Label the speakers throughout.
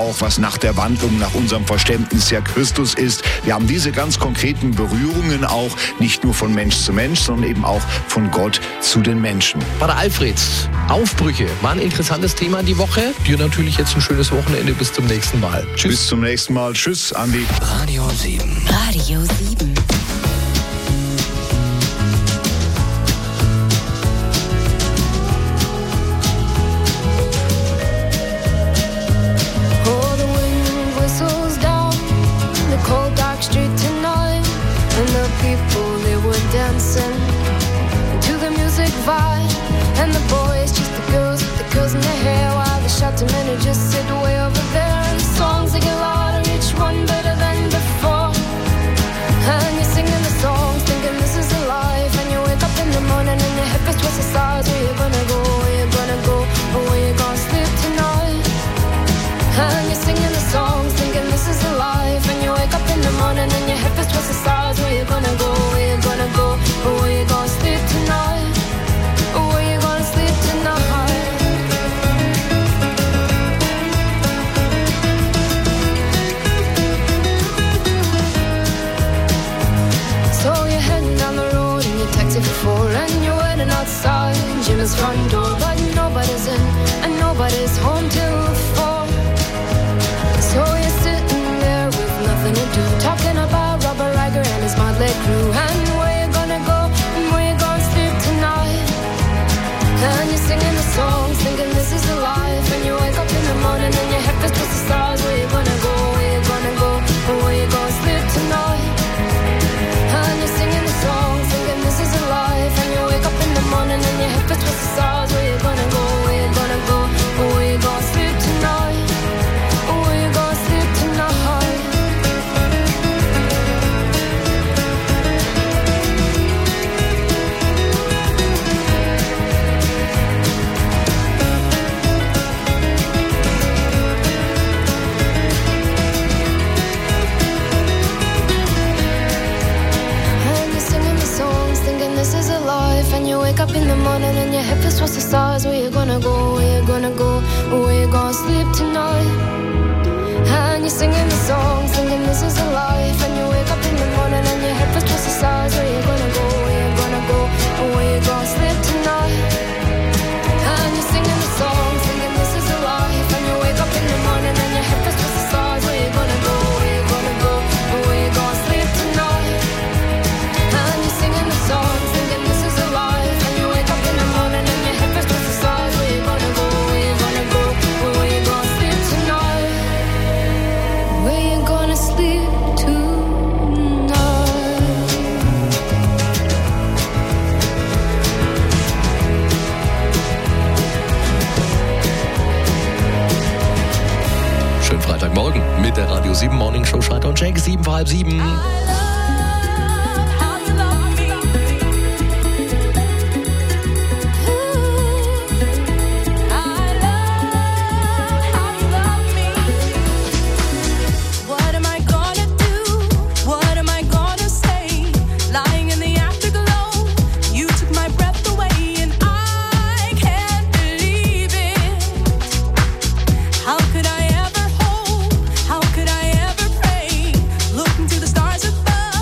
Speaker 1: auch, was nach der Wandlung, nach unserem Verständnis ja Christus ist. Wir haben diese ganz konkreten Berührungen auch nicht nur von Mensch zu Mensch, sondern eben auch von Gott zu den Menschen.
Speaker 2: Pater Alfred, Aufbrüche war ein interessantes Thema die Woche. Dir natürlich jetzt ein schönes Wochenende. Bis zum nächsten Mal. Tschüss.
Speaker 1: Bis zum nächsten Mal. Tschüss, Andi.
Speaker 3: Radio 7.
Speaker 4: Radio 7.
Speaker 5: And the boys, just the girls with the curls in their hair, while the shouting men who just sit way over there. And the songs they get louder, each one better than before. And you're singing the songs, thinking this is a life. And you wake up in the morning and your head feels twice the size. Where you gonna go? Where you gonna go? Or where you gonna sleep tonight? And you're singing the songs, thinking this is a life. And you wake up in the morning and your head feels twice the size. Where you gonna go? Where you gonna go? Or where you gonna sleep tonight? And you're waiting outside Jim's front door, but nobody's in and nobody's home till 4. So you're sitting there with nothing to do, talking about Robert Riger and his motley crew, and where you gonna go and where you gonna sleep tonight. And you're singing the songs, thinking this is a life. And you wake up in the morning and your head feels twice the stars. Where you gonna go? Where you gonna go? Or where you gonna sleep tonight? And you're singing the songs, thinking this is a life. And you wake up in the morning and your head feels twice the stars. Where you gonna go? Where you gonna go? Or where you gonna sleep tonight? Or where you gonna sleep tonight? This is a life, and you wake up in the morning and your head feels twice the stars. Where you gonna go? Where you gonna go? Where you gonna sleep tonight? And you're singing the songs, thinking this is a life. And you wake up in the morning and your head feels twice the stars. Where you gonna go? Where you gonna go? Where you gonna sleep tonight? And you're singing the songs, thinking this is a life. And you wake up in the morning and your head feels twice the stars. Where you gonna go? Where you gonna go? Where you gonna sleep tonight? And you're singing the songs, thinking this is a life. And you wake up in the morning and your head feels twice the stars. Where you gonna go? Where you gonna go? Where you gonna sleep tonight? Where you gonna sleep tonight?
Speaker 2: Schönen Freitagmorgen mit der Radio 7 Morning Show. Schalter und Schenk, 7 vor halb 7.
Speaker 5: How could I ever pray? Look into the stars above.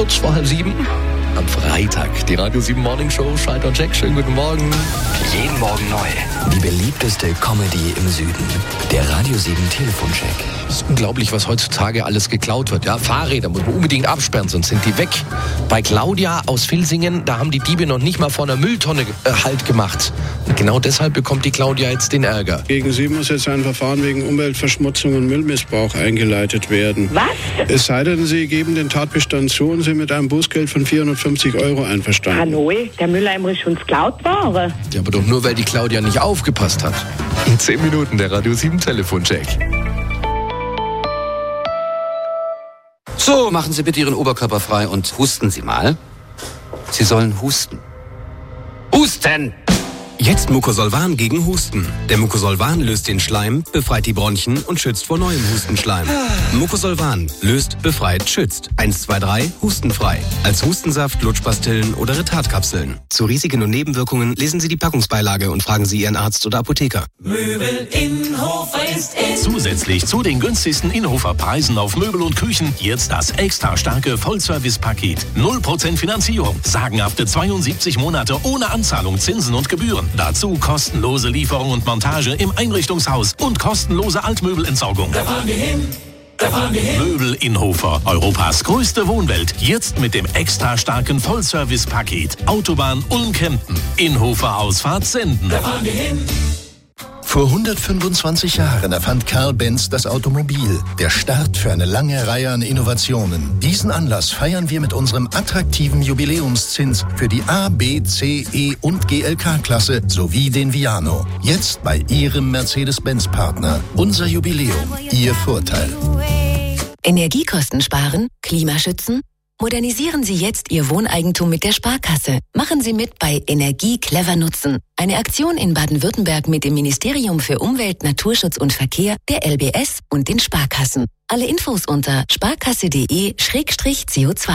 Speaker 2: kurz vor 6:30 am Freitag. Die Radio 7 Morning Show, Scheid und Jack. Schönen guten Morgen.
Speaker 3: Jeden Morgen neu. Die beliebteste Comedy im Süden. Der Radio 7 Telefoncheck.
Speaker 2: Es ist unglaublich, was heutzutage alles geklaut wird. Ja, Fahrräder muss man unbedingt absperren, sonst sind die weg. Bei Claudia aus Vilsingen, da haben die Diebe noch nicht mal vor einer Mülltonne Halt gemacht. Und genau deshalb bekommt die Claudia jetzt den Ärger.
Speaker 4: Gegen sie muss jetzt ein Verfahren wegen Umweltverschmutzung und Müllmissbrauch eingeleitet werden.
Speaker 6: Was?
Speaker 4: Es sei denn, Sie geben den Tatbestand zu und sind mit einem Bußgeld von 450 € einverstanden.
Speaker 6: Hallo, der Mülleimer ist uns geklaut worden.
Speaker 2: Ja, aber doch nur, weil die Claudia nicht aufgepasst hat. In 10 Minuten der Radio 7 Telefoncheck.
Speaker 7: So, machen Sie bitte Ihren Oberkörper frei und husten Sie mal. Sie sollen husten. Husten!
Speaker 8: Jetzt Mucosolvan gegen Husten. Der Mucosolvan löst den Schleim, befreit die Bronchien und schützt vor neuem Hustenschleim. Mucosolvan löst, befreit, schützt. 1, 2, 3, hustenfrei. Als Hustensaft, Lutschpastillen oder Retardkapseln. Zu Risiken und Nebenwirkungen lesen Sie die Packungsbeilage und fragen Sie Ihren Arzt oder Apotheker.
Speaker 9: Möbel Inhofer ist in. Zusätzlich zu den günstigsten Inhofer Preisen auf Möbel und Küchen jetzt das extra starke Vollservice-Paket. 0% Finanzierung, sagenhafte 72 Monate ohne Anzahlung, Zinsen und Gebühren. Dazu kostenlose Lieferung und Montage im Einrichtungshaus und kostenlose Altmöbelentsorgung. Da fahren wir hin. Möbel Inhofer, Europas größte Wohnwelt. Jetzt mit dem extra starken Vollservice-Paket. Autobahn Ulm-Kempten. Inhofer Ausfahrt Senden. Da fahren wir hin.
Speaker 10: Vor 125 Jahren erfand Karl Benz das Automobil. Der Start für eine lange Reihe an Innovationen. Diesen Anlass feiern wir mit unserem attraktiven Jubiläumszins für die A, B, C, E und GLK-Klasse sowie den Viano. Jetzt bei Ihrem Mercedes-Benz-Partner. Unser Jubiläum, Ihr Vorteil.
Speaker 11: Energiekosten sparen, Klimaschützen? Modernisieren Sie jetzt Ihr Wohneigentum mit der Sparkasse. Machen Sie mit bei Energie clever nutzen. Eine Aktion in Baden-Württemberg mit dem Ministerium für Umwelt, Naturschutz und Verkehr, der LBS und den Sparkassen. Alle Infos unter sparkasse.de/CO2.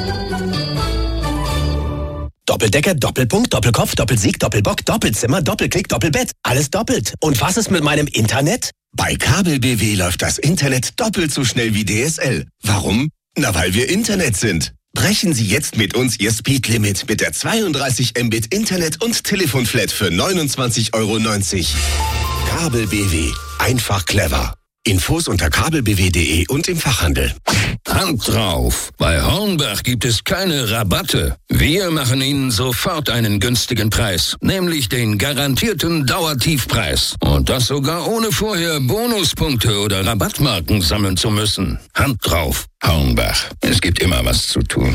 Speaker 12: Doppeldecker, Doppelpunkt, Doppelkopf, Doppelsieg, Doppelbock, Doppelzimmer, Doppelklick, Doppelbett. Alles doppelt. Und was ist mit meinem Internet?
Speaker 13: Bei Kabel BW läuft das Internet doppelt so schnell wie DSL. Warum? Na, weil wir Internet sind. Brechen Sie jetzt mit uns Ihr Speedlimit mit der 32 Mbit Internet- und Telefonflat für 29,90 €. Kabel BW. Einfach clever. Infos unter kabelbw.de und im Fachhandel.
Speaker 14: Hand drauf! Bei Hornbach gibt es keine Rabatte. Wir machen Ihnen sofort einen günstigen Preis, nämlich den garantierten Dauertiefpreis. Und das sogar ohne vorher Bonuspunkte oder Rabattmarken sammeln zu müssen. Hand drauf! Hornbach. Es gibt immer was zu tun.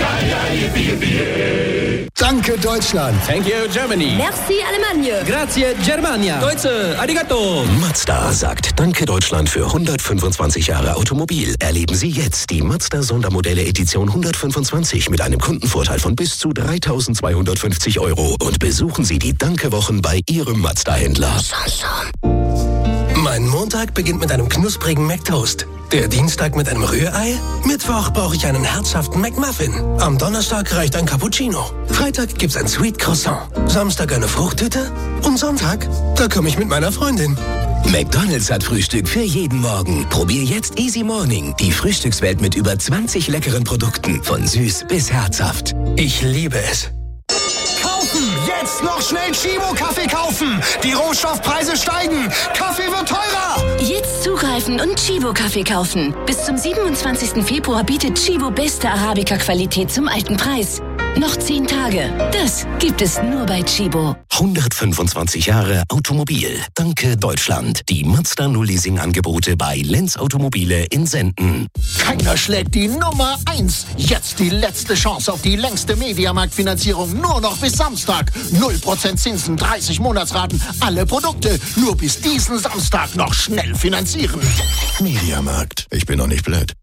Speaker 15: Danke Deutschland.
Speaker 16: Thank you Germany.
Speaker 17: Merci Allemagne.
Speaker 16: Grazie Germania. Deutsche, arigato.
Speaker 8: Mazda sagt Danke Deutschland für 125 Jahre Automobil. Erleben Sie jetzt die Mazda Sondermodelle Edition 125 mit einem Kundenvorteil von bis zu 3.250 € und besuchen Sie die Danke-Wochen bei Ihrem Mazda-Händler.
Speaker 15: Mein Montag beginnt mit einem knusprigen McToast. Der Dienstag mit einem Rührei. Mittwoch brauche ich einen herzhaften McMuffin. Am Donnerstag reicht ein Cappuccino. Freitag gibt's ein Sweet Croissant. Samstag eine Fruchttüte. Und Sonntag, da komme ich mit meiner Freundin.
Speaker 8: McDonald's hat Frühstück für jeden Morgen. Probier jetzt Easy Morning, die Frühstückswelt mit über 20 leckeren Produkten. Von süß bis herzhaft.
Speaker 15: Ich liebe es.
Speaker 18: Jetzt noch schnell Chibo-Kaffee kaufen. Die Rohstoffpreise steigen. Kaffee wird teurer.
Speaker 11: Jetzt zugreifen und Chibo-Kaffee kaufen. Bis zum 27. Februar bietet Chibo beste Arabica-Qualität zum alten Preis. Noch 10 Tage. Das gibt es nur bei Chibo.
Speaker 8: 125 Jahre Automobil. Danke Deutschland. Die Mazda Null-Leasing-Angebote bei Lenz Automobile in Senden.
Speaker 18: Keiner schlägt die Nummer 1. Jetzt die letzte Chance auf die längste Mediamarkt-Finanzierung. Nur noch bis Samstag. 0% Zinsen, 30 Monatsraten. Alle Produkte nur bis diesen Samstag noch schnell finanzieren.
Speaker 10: Mediamarkt. Ich bin noch nicht blöd.